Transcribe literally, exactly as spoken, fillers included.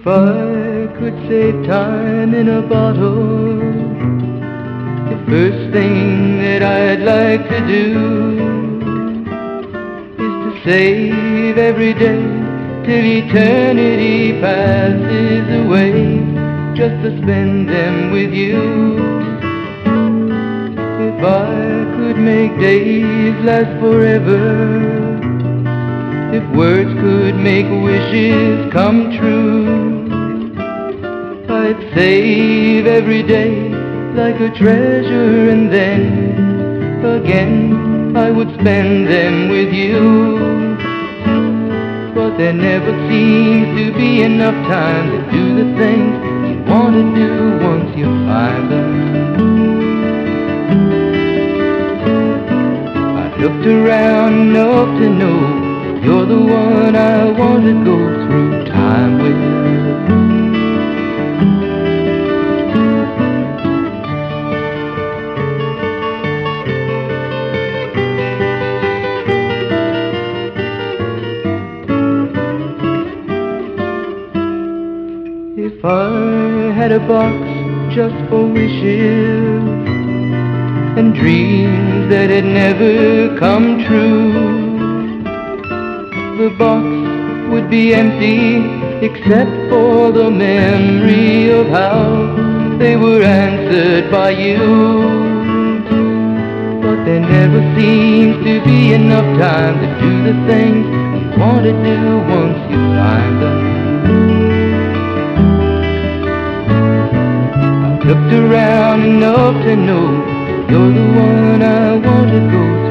I could save time in a bottle, the first thing that I'd like to do is to save every day till eternity passes away, just to spend them with you. If I could make days last forever, if words could make wishes come true, I'd save every day like a treasure, and then again I would spend them with you. But there never seems to be enough time to do the things you want to do once you find them. I looked around enough to know you're the one I want to go through time with. If I had a box just for wishes and dreams that had never come true, the box would be empty except for the memory of how they were answered by you. But there never seems to be enough time to do the things you want to do once you find them. I looked around enough to know you're the one I want to go to.